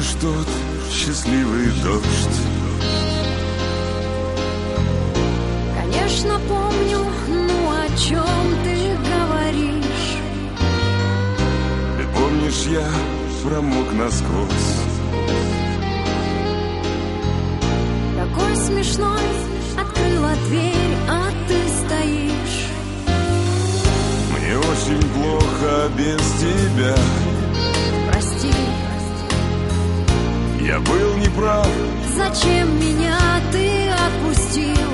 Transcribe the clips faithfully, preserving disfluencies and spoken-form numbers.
помнишь тот счастливый дождь? Конечно, помню, ну о чем ты говоришь? Ты помнишь, я промок насквозь. Такой смешной, открыла дверь, а ты стоишь. Мне очень плохо без тебя. Прости, я был неправ. Зачем меня ты отпустил?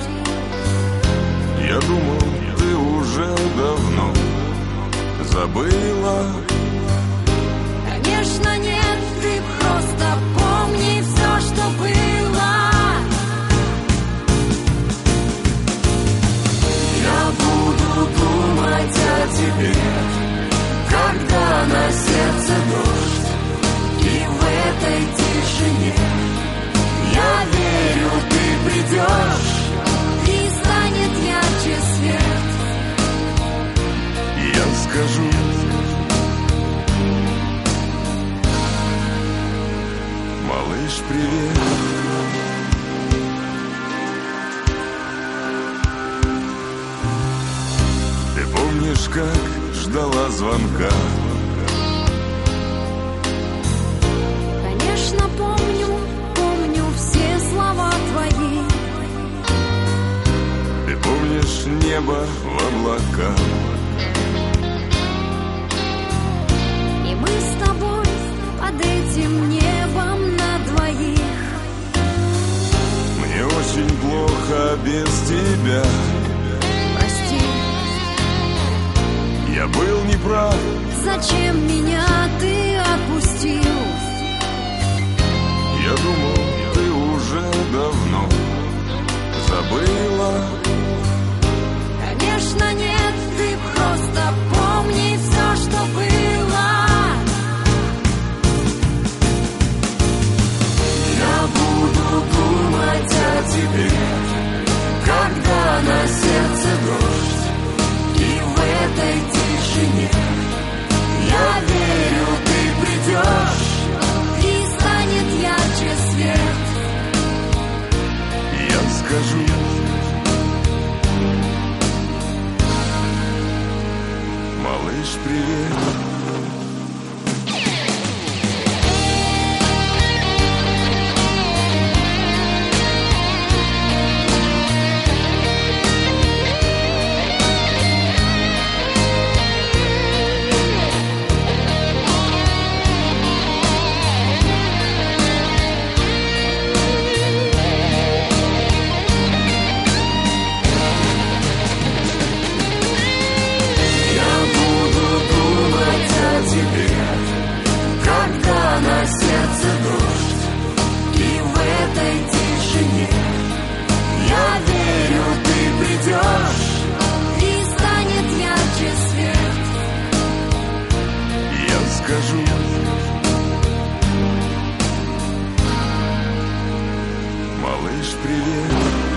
Я думал, ты уже давно забыла. Конечно, нет, ты просто помни все, что было. Я буду думать о тебе, когда на сердце дождь. И в этой тишине я верю, ты придешь. И станет ярче свет. Я скажу: малыш, привет. Ты помнишь, как ждала звонка? Конечно, помню, помню все слова твои. Ты помнишь небо в облаках? И мы с тобой под этим небом на двоих. Мне очень плохо без тебя. Прости, я был неправ. зачем меня ты отпустил? Я думал, ты уже давно забыла. Конечно, нет, ты просто помни все, что было. Я буду думать о тебе, когда на сердце дождь. И в этой тишине я верю, ты придешь. И станет ярче свет. Я скажу: малыш, привет. Скажу: малыш, привет.